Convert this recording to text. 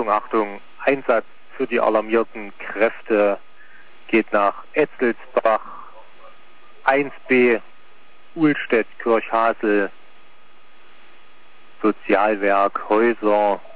Achtung, Achtung, Einsatz für die alarmierten Kräfte geht nach Etzelsbach, 1b, Uhlstedt, Kirchhasel, Sozialwerk, Häuser,